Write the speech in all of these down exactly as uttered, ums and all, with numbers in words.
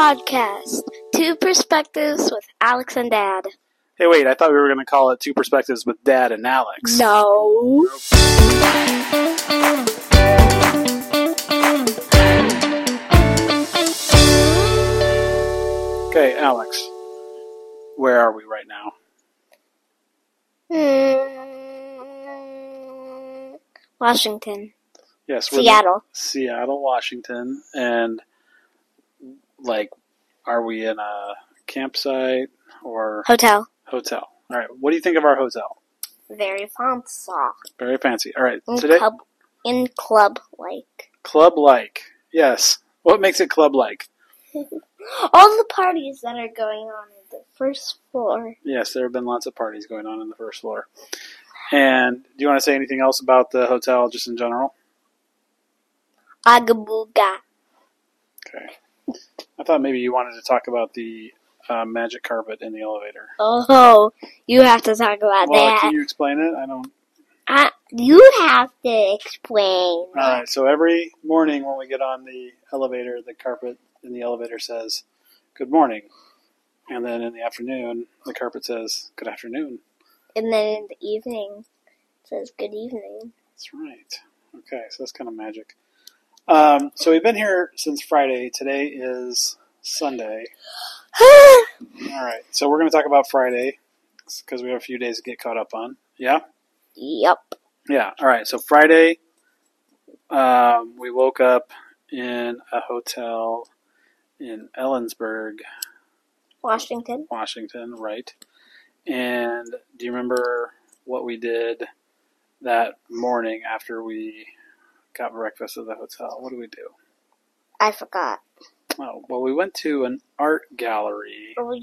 podcast, Two Perspectives with Alex and Dad. Hey, wait, I thought we were going to call it Two Perspectives with Dad and Alex. No. Okay, Alex, where are we right now? Mm, Washington. Yes, we're Seattle. in Seattle, Washington, and like, are we in a campsite or Hotel. hotel? All right, what do you think of our hotel? Very fancy. Very fancy. All right, In today club, in club-like. club-like. Yes. What makes it club-like? All the parties that are going on in the first floor. Yes, there have been lots of parties going on in the first floor. And do you want to say anything else about the hotel, just in general? Agabooga. Okay. I thought maybe you wanted to talk about the uh, magic carpet in the elevator. Oh, you have to talk about Well, that. can you explain it? I don't. Uh, you have to explain. All right. So every morning when we get on the elevator, the carpet in the elevator says, "Good morning," and then in the afternoon, the carpet says, "Good afternoon." And then in the evening, it says good evening. That's right. Okay, so that's kind of magic. Um, so we've been here since Friday. Today is Sunday. All right. So we're going to talk about Friday because we have a few days to get caught up on. Yeah? Yep. Yeah. All right. So Friday, um, we woke up in a hotel in Ellensburg, Washington. Washington, right? And do you remember what we did that morning after we got breakfast at the hotel? What did we do? I forgot. Oh, well, we went to an art gallery Oh,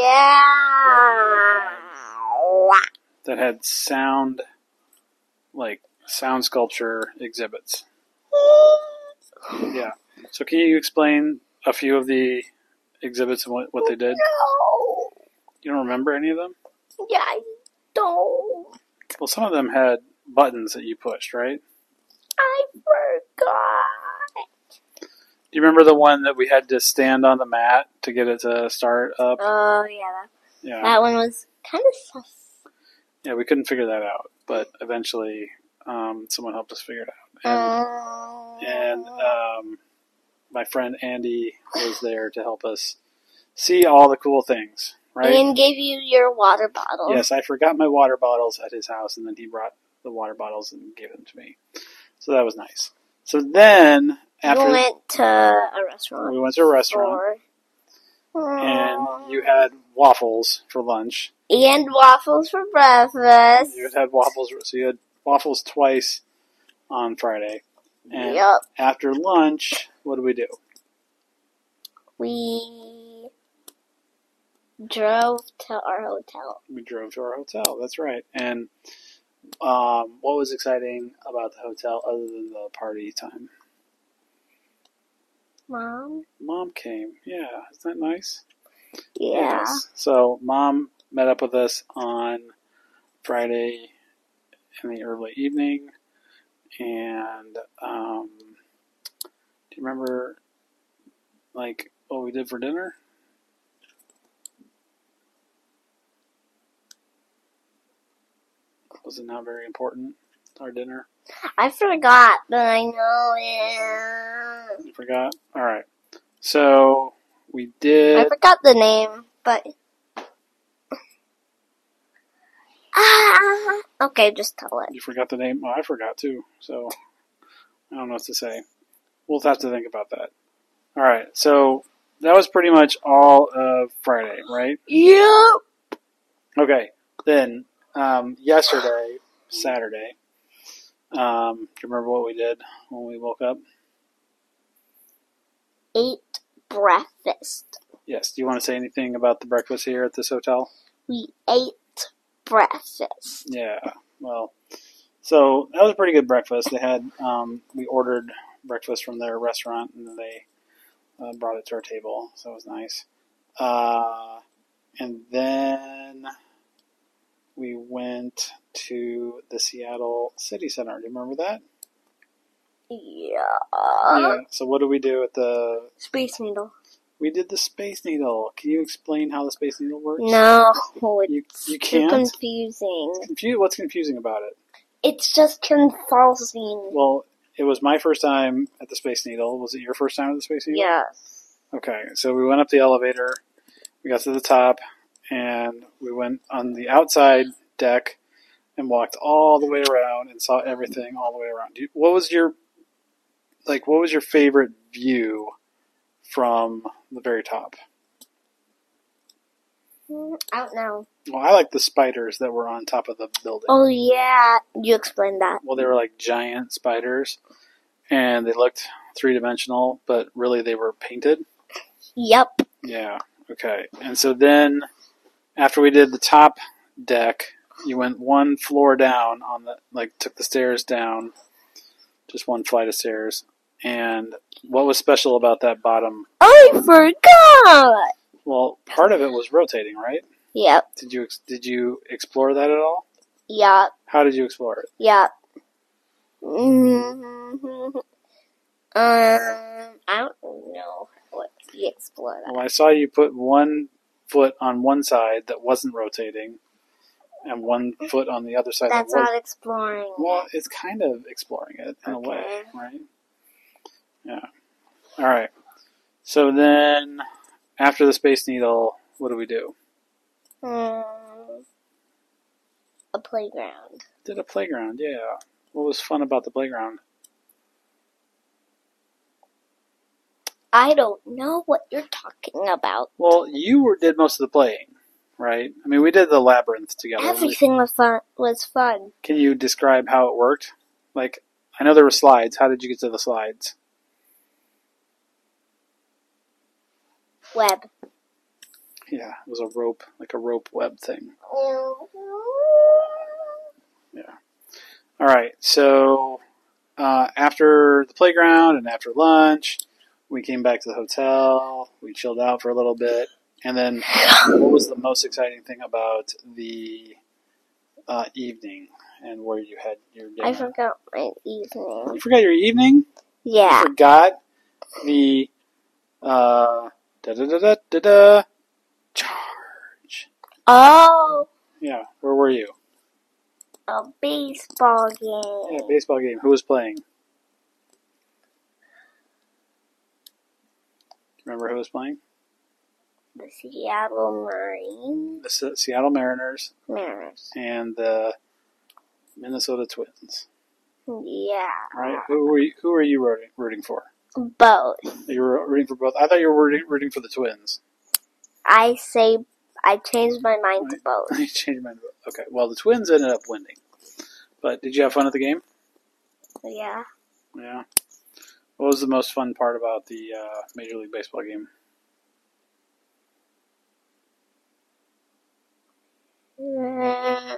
yeah. that had sound, like, sound sculpture exhibits. Yeah. So can you explain a few of the exhibits and what, what they did? No. You don't remember any of them? Yeah, I don't. Well, some of them had buttons that you pushed, right? I forgot. Do you remember the one that we had to stand on the mat to get it to start up? Oh, yeah. Yeah. That one was kind of sus. Yeah, we couldn't figure that out, but eventually um, someone helped us figure it out. And, Um, and um, my friend Andy was there to help us see all the cool things, right? and gave you your water bottle. Yes, I forgot my water bottles at his house, and then he brought the water bottles and gave them to me. So that was nice. So then, after we went to a restaurant. we went to a restaurant, For, and you had waffles for lunch. and waffles for breakfast. You had had waffles, so you had waffles twice on Friday. And Yep. after lunch, what did we do? We drove to our hotel. We drove to our hotel. That's right. And um, what was exciting about the hotel other than the party time? Mom? Mom came. Yeah, isn't that nice? Yeah. Yes. So Mom met up with us on Friday in the early evening, and um, do you remember like what we did for dinner? Was it not very important, our dinner? I forgot, but I know it. You forgot? All right. So we did. I forgot the name, but. Ah! Okay, just tell it. You forgot the name? Well, I forgot too, so I don't know what to say. We'll have to think about that. All right, so that was pretty much all of Friday, right? Yep. Okay, then um, yesterday, Saturday, um, do you remember what we did when we woke up? Ate breakfast. Yes. Do you want to say anything about the breakfast here at this hotel? We ate breakfast. Yeah, well, so that was a pretty good breakfast. They had, um, we ordered breakfast from their restaurant, and then they uh, brought it to our table, so it was nice. Uh, and then we went to the Seattle City Center. Do you remember that? Yeah. Yeah. So what did we do at the... Space Needle. We did the Space Needle. Can you explain how the Space Needle works? No, You, it's you too can't? confusing. Confu- What's confusing about it? It's just confusing. Well, it was my first time at the Space Needle. Was it your first time at the Space Needle? Yes. Okay, so we went up the elevator. We got to the top, and we went on the outside deck and walked all the way around and saw everything all the way around. Do you- What was your like? What was your favorite view from the very top? Mm, I don't know. Well, I like the spiders that were on top of the building. Oh, yeah. You explained that. Well, they were like giant spiders, and they looked three-dimensional, but really they were painted. Yep. Yeah, okay. And so then, after we did the top deck, you went one floor down on the, like, took the stairs down, just one flight of stairs. And what was special about that bottom? I forgot! Well, part of it was rotating, right? Yep. Did you did you explore that at all? Yep. How did you explore it? Yep. Mm-hmm. Um, I don't know what you explore that. Well, I saw you put one foot on one side that wasn't rotating, and one foot on the other side That's that was. not exploring. Well, it's kind of exploring it in Okay. a way, right? Yeah. All right. So then, after the Space Needle, what do we do? Hmm. A playground. Did a playground, yeah. What was fun about the playground? I don't know what you're talking about. Well, you were, did most of the playing, right? I mean, we did the labyrinth together. Everything was fun. Was fun. Can you describe how it worked? Like, I know there were slides. How did you get to the slides? Web. Yeah, it was a rope, like a rope web thing. Yeah. All right. So uh, after the playground and after lunch, we came back to the hotel. We chilled out for a little bit, and then what was the most exciting thing about the uh, evening and where you had your dinner? I forgot my evening. You forgot your evening? Yeah. You forgot the uh, da da da da da da charge. Oh, Yeah. Where were you? a baseball game. Yeah, baseball game. Who was playing? Remember who was playing? The Seattle Marines. The Se- Seattle Mariners Mariners. and the Minnesota Twins. Yeah. Right? Who were you, who were you rooting, rooting for? Both. You were rooting for both. I thought you were rooting, rooting for the Twins. I say I changed my mind to Right. both. I changed my mind. Okay. Well, the Twins ended up winning. But did you have fun at the game? Yeah. Yeah. What was the most fun part about the uh, Major League Baseball game? Mm.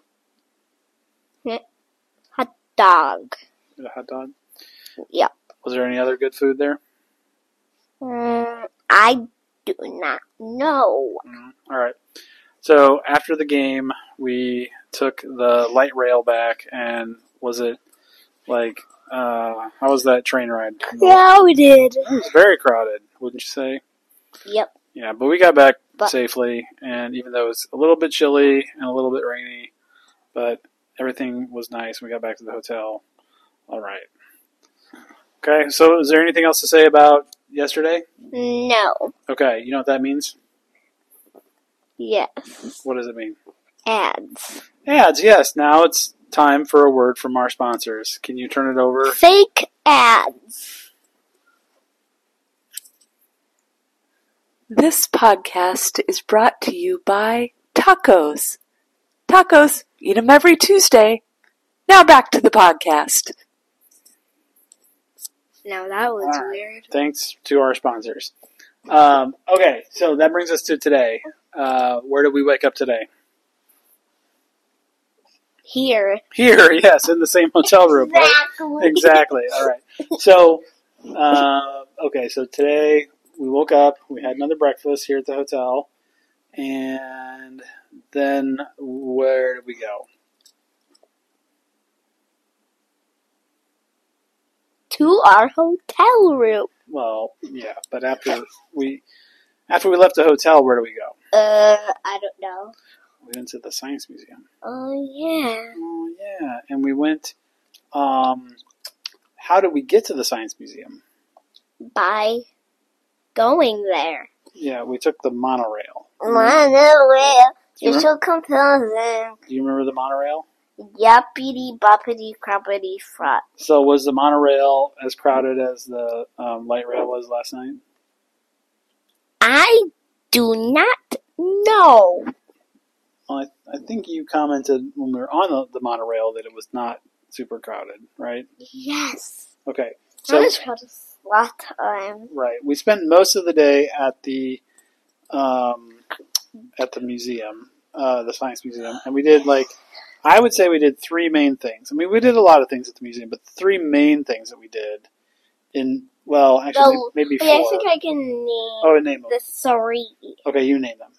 Hot dog. A hot dog? Yep. Was there any other good food there? Mm, I do not know. Mm, all right. So after the game, we took the light rail back, and was it like uh, how was that train ride? Yeah, we did. It was very crowded, wouldn't you say? Yep. Yeah, but we got back But- safely, and even though it was a little bit chilly and a little bit rainy, but everything was nice. We got back to the hotel. All right. Okay. So, is there anything else to say about yesterday? No. Okay. You know what that means? Yes. What does it mean? Ads. Ads, yes. Now it's time for a word from our sponsors. Can you turn it over? Fake ads. This podcast is brought to you by tacos. Tacos, eat them every Tuesday. Now back to the podcast. Now that was All right. weird. Thanks to our sponsors. Um, okay, so that brings us to today. Uh, where did we wake up today? Here. Here, yes, in the same hotel room. Right? Exactly. Exactly. All right. So, uh, okay, so today we woke up, we had another breakfast here at the hotel, and then where did we go? To our hotel room. Well, yeah, but after we after we left the hotel, where do we go? Uh, I don't know. We went to the Science Museum. Oh, yeah. Oh, yeah. And we went, um, how did we get to the Science Museum? By going there. Yeah, we took the monorail. Monorail. You're Remember- so confusing. Do you remember the monorail? Yappity boppity crappity frot. So was the monorail as crowded as the um, light rail was last night? I do not know. Well, I, I think you commented when we were on the, the monorail that it was not super crowded, right? Yes. Okay. So, I So was proud of a lot of time. right, we spent most of the day at the um, at the museum, uh, the Science Museum, and we did like I would say we did three main things. I mean, we did a lot of things at the museum, but the three main things that we did in well, actually Well, maybe Wait, I four. think I can name Oh, name them. the three. Okay, you name them.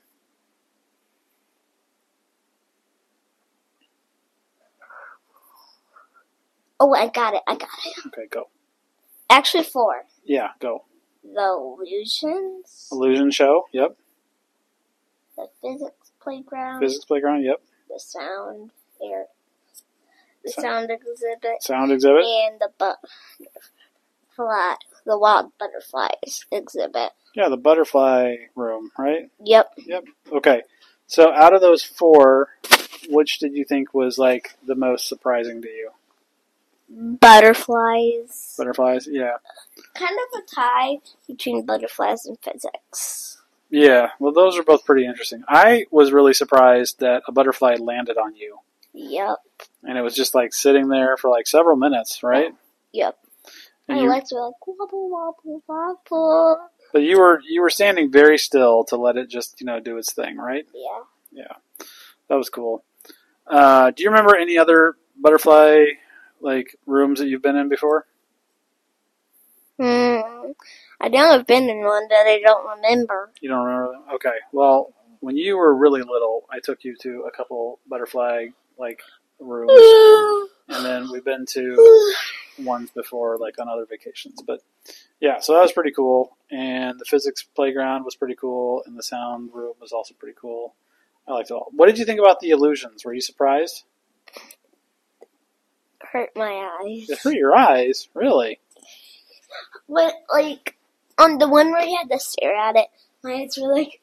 Oh, I got it. I got it. Okay, go. Actually, four. Yeah, go. The illusions, Illusion show. Yep. the physics playground, Physics playground. Yep. the sound air, the So- sound exhibit, Sound exhibit. and the butterfly, the wild butterflies exhibit. Yeah, the butterfly room, right? Yep. Yep. Okay. So out of those four, which did you think was like the most surprising to you? Butterflies. Butterflies? Yeah. Kind of a tie between butterflies and physics. Yeah. Well, those are both pretty interesting. I was really surprised that a butterfly landed on you. Yep. And it was just like sitting there for like several minutes, right? Yep. And My you, legs were like wobble wobble wobble. but you were you were standing very still to let it just, you know, do its thing, right? Yeah. Yeah. That was cool. Uh, do you remember any other butterfly like rooms that you've been in before? Hmm. I know I've been in one that I don't remember. You don't remember them? Okay. Well, when you were really little, I took you to a couple butterfly like rooms, and then we've been to ones before, like on other vacations. But yeah, so that was pretty cool. And the physics playground was pretty cool, and the sound room was also pretty cool. I liked it all. What did you think about the illusions? Were you surprised? Hurt my eyes. It hurt your eyes, really? But like on the one where you had to stare at it, my eyes were like,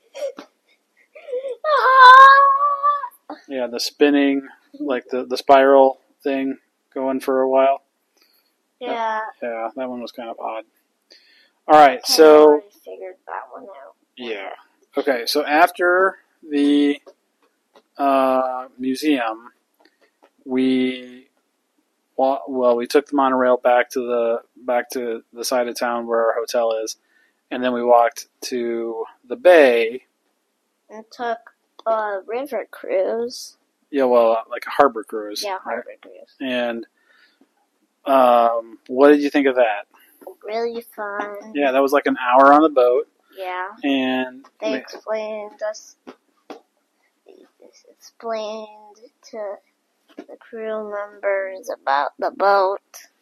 ah! Yeah, the spinning, like the the spiral thing going for a while. Yeah. Yeah, that one was kind of odd. All right, I so already figured that one out. yeah, okay. So after the uh, museum, we well, well, we took the monorail back to the back to the side of town where our hotel is, and then we walked to the bay. And took a river cruise. Yeah, well, like a harbor cruise. Yeah, right? harbor cruise. And um, what did you think of that? Really fun. Yeah, that was like an hour on the boat, Yeah. and They explained us. They explained to the crew members about the boat.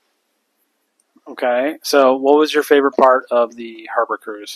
okay. So, what was your favorite part of the harbor cruise?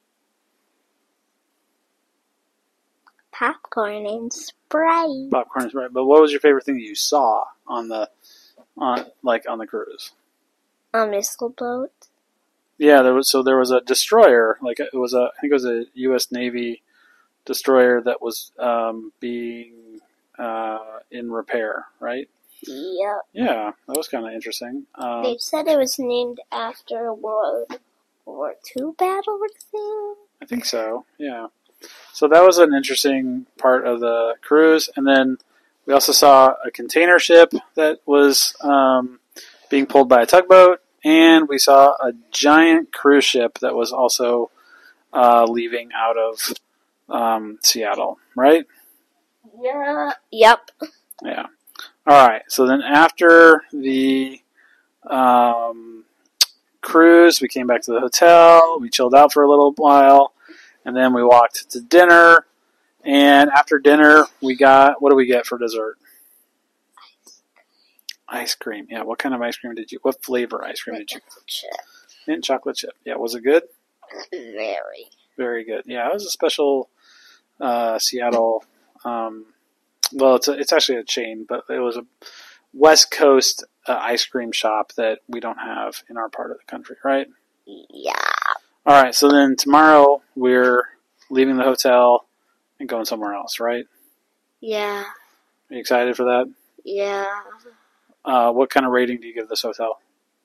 Popcorn and Sprite. Popcorn is right, but what was your favorite thing that you saw on the on like on the cruise? A missile boat. Yeah, there was so there was a destroyer, like it was a I think it was a U S Navy destroyer that was um, being uh, in repair, right? Yep. Yeah, that was kind of interesting. Um, They said it was named after a World War Two battle thing. I think so. Yeah. So that was an interesting part of the cruise, and then we also saw a container ship that was um, being pulled by a tugboat, and we saw a giant cruise ship that was also uh, leaving out of um, Seattle. Right? Yeah. Yep. Yeah. All right. So then after the um, cruise, we came back to the hotel. We chilled out for a little while. And then we walked to dinner, and after dinner, we got, what did we get for dessert? Ice cream. Yeah, what kind of ice cream did you, what flavor ice cream did you Chip. Mint chocolate chip. Yeah, was it good? Very. Very good. Yeah, it was a special uh, Seattle. Um, well, it's a, it's actually a chain, but it was a West Coast uh, ice cream shop that we don't have in our part of the country, right? Yeah. All right. So then tomorrow we're leaving the hotel and going somewhere else, right? Yeah. Are you excited for that? Yeah. Uh, what kind of rating do you give this hotel?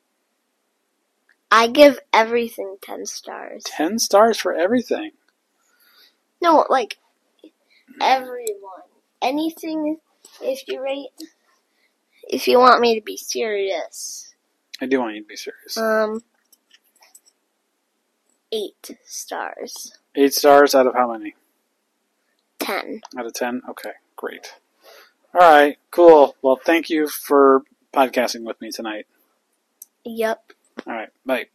I give everything ten stars. Ten stars for everything. No, like, everyone. Anything, if you rate, if you want me to be serious. I do want you to be serious. Um, eight stars. Eight stars out of how many? Ten. Out of ten? Okay, great. All right, cool. Well, thank you for podcasting with me tonight. Yep. All right, bye.